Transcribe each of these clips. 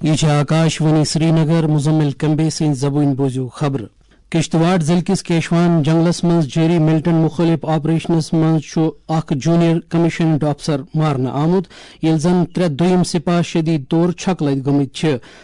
یہ آکاشوانی سری نگر مزمل کمبے سن زبون بوزو خبر کشتواڑ ضلع کس کیشوان جنگلس مز جیری ملٹن مخالف آپریشنس مز اخ جونیئر کمیشنڈ افسر مارنہ آمت یل زن 3 دویم سپاہ شدید طور چھک لد گمت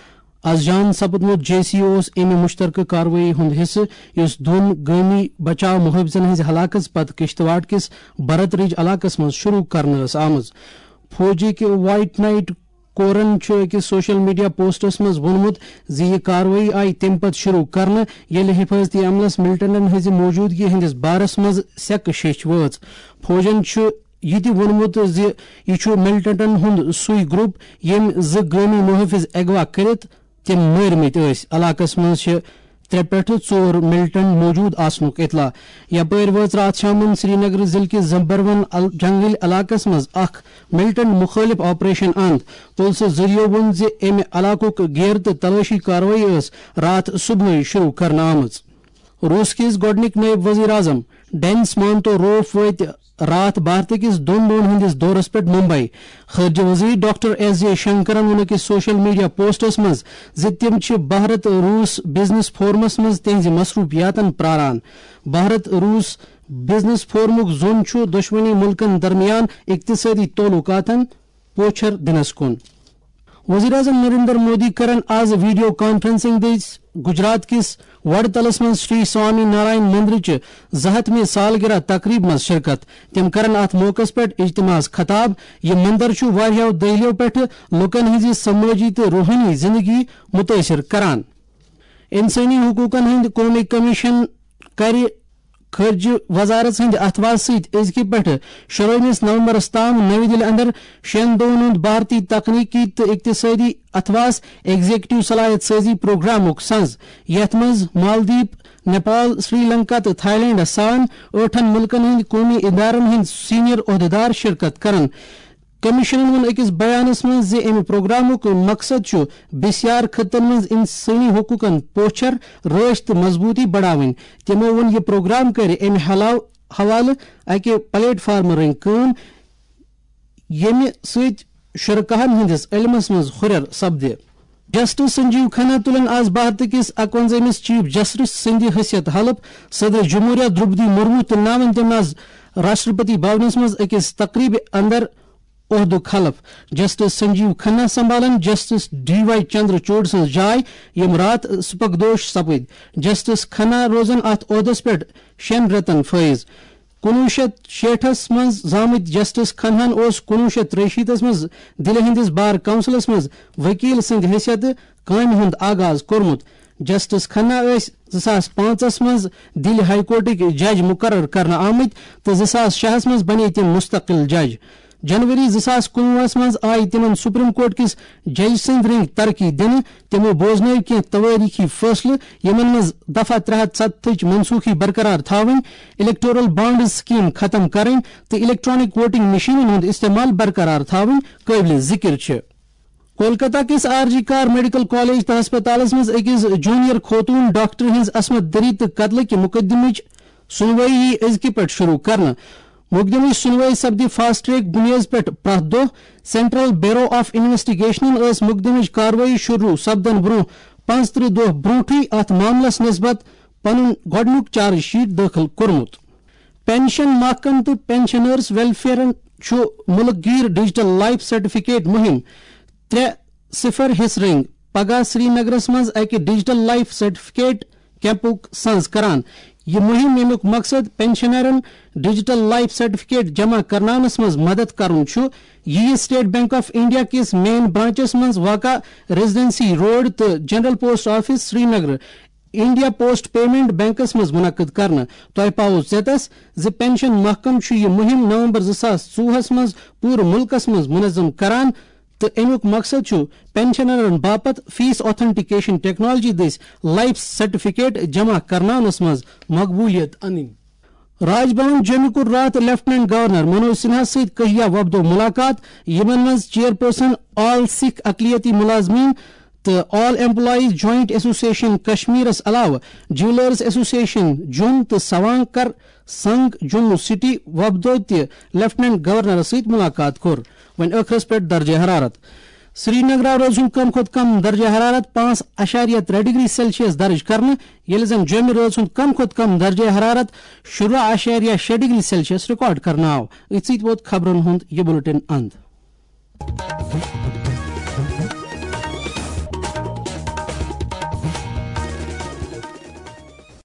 از جان سپدمت جے سی او امہ مشترکہ کاروٲیی ہند حصہ اس دون گامی بچاؤ محافظن ہز ہلاکت پتہ کشتواڑ کس برت رج علاقس مز شروع کرنے آمز فوجی کے وائٹ نائٹ کورن اکس سوشل میڈیا پوسٹس مز وونمت یہ کاروٲیی آئی تمہ پتہ شروع کرنے ییٚلہِ حفاظتی عملس ملٹنن ہز موجودگی ہندس بارس مز سیکہ شیچ وٲژ فوجن یہ تہ وونمت یہ ملٹنٹن ہند سُے گروپ یم 2 گٲمی محافظ اغوا کرت تم مارمت علاقس مز 3 پٮ۪ٹھ 4 ملٹن موجود آسنک اطلاع یپٲرۍ وٲژ رات شامن سری نگر ضلع کس زمبرون جنگل علاقس مز اخ ملٹن مخالف آپریشن اند پولیس ذریعہ وون امہ علاقک گیر تو تلاشی کاروٲیی رات صبح شروع کرنے آمٕژ روس کس گۄڈنِکۍ نائب وزیر اعظم ڈینس مانٹو روف وٲتۍ رات بھارت کس 2 دۄہن ہندس دورس پہ ممبئی خارجہ وزیر ڈاکٹر ایس جے شنکرن وون أکِس سوشل میڈیا پوسٹس مز تم بھارت روس بزنس فورمس مز تہذ مصروفیاتن پراران بھارت روس بزنس فورمک زون دشوانی ملکن درمیان اقتصادی تعلقاتن پوچھر دنس کن وزیر اعظم نریندر مودی کرن آز ویڈیو کانفرنسنگ دس گجرات کس وڈتلس من شری سوامی نارائن مندرچ 100ویں سالگرہ تقریب مز شرکت تم کرن ات موقع پہ اجتماع خطاب یہ مندر واریاہو دہلیو پہ لکن ہز سماجی تو روحانی زندگی متاثر کران انسانی حقوقن ہند قومی کمیشن کر خارجہ وزارت ہند اتواز ست ازکہ پہ 16 نومبرس تام نئی دہلی اندر 6 دہن ہند بھارتی تکنیکی تو اقتصادی اتواز ایگزیکٹو صلاحیت سازی پروگرامک سنز یت مز مالدیپ نیپال سری لنکا تو تھائی لینڈ سان 8 ملکن ہند قومی ادارن ہند سینئر عہدیدار شرکت کرن کمیشنن وون أکس بیانس مز امہ پروگرامک مقصد بسیار خطن مز انسانی حقوقن پوچھر رٲچھ تو مضبوطی بڑھاون تمو وون یہ پروگرام کر امہ حوالہ اکہ پلیٹ فارم رنگ کام یمہ ست شرکاہن ہندس علمس مز ہرر سپدِ جسٹس سنجیو کھنہ تلن آز بھارت کس 51 چیف جسٹس سند حیثیت حلف صدر جمہوریہ درپدی مرمو تلناون تم آز راشٹرپتی بھونس مز أکس تقریب اندر عہدک حلف جسٹس سنجیو کھنہ سنبھالن جسٹس ڈی وائی چندرچوڑ سن جائے یم رات سپکدوش سپد جسٹس کھنہ روزن ات عہدس پہ 6 رتن فائز 1960 مز زامت جسٹس کھنہن 1963 مز دلہ ہندس بار کونسلس مز وکیل سند حیثیت کامہ ہند آغاز کورمت جسٹس کھنہ 2005 مز دلہ ہائی کورٹک جج مقرر کرنے آمت تو 2006 مز بنے تم مستقل جج جنوری 2019 مز آئی تمن سپریم کورٹ کس جج سند رنگ ترقی دن تمو بوزن کی تواریخی فیصلہ یمن مز دفعہ 370 منسوخی برقرار تھاون الیکٹورل بانڈ سکیم ختم کریں تو الیکٹرانک ووٹنگ مشینن ہند استعمال برقرار تھاون قابل ذکر کولکتہ کس R G Kar medical college تو ہسپتالس مز أکس جونیئر خوتون ڈاکٹر ہز عصمت دری تو قتل کہ مقدمچ سنوائی ازکہ پہ شروع کرنا مقدمچ سنوائی سپدی فاسٹ ٹریک بنیاد پہ پرت دہ سینٹرل بیورو آف انویسٹیگیشن مقدمچ کاروٲیی شروع سپدن برہ 35 دہ برونٹھے ات معاملس نسبت پن گۄڈنیُک چارج شیٹ داخل کورمت پینشن محکمہ تو پینشنرز ویلفیئرن ملک گیر ڈیجیٹل لائف سرٹیفکیٹ مہم 3-0 حصہ رنگ پگہ سری نگرس مز اکہ ڈیجیٹل لائف سرٹیفکیٹ کیمپک سنز کران یہ مہم یمیک مقصد پینشنرن ڈیجیٹل لائف سرٹیفکیٹ جمع کرنانس مز مدد کرن یہ اسٹیٹ بینک آف انڈیا کس مین برانچس مز واقع ریزیڈنسی روڈ تو general post office Srinagar India post payment بینکس مز منعقد کرنا تہ پاؤ ژیتس پینشن محکمہ یہ مہم نومبر 2024 مز پور ملکس مز منظم کران تو امیک مقصد پینشنرن باپت فیس آتھنٹیکیشن ٹیکنالوجی دس لائف سرٹیفکیٹ جمع کرنانس مز مقبولیت ان راج بھون جموں کور رات لیفٹنٹ گورنر منوج سنہا ست کہیا وفدو ملاقات یمن مز چیئر پرسن آل سکھ اقلیتی ملازمین تو آل ایمپلائیز جوائنٹ ایسوسیشن کشمیرس علاوہ جیولرز ایسوسیشن جوم تو سوانکر سنگ جموں سٹی وفدو تہ لیفٹنٹ گورنر ست ملاقات کور ون ٲخرس پہ درجہ حرارت سری نگر روز کم کھت کم درجہ حرارت 5.3 ڈگری سیلسیس درج کرنے یل زن جومہ روز کم کھت کم درجہ حرارت 16.6 ڈگری سیلسیس ریکارڈ کرنا آو. ات ووت خبرن ہند یہ بلٹن اند.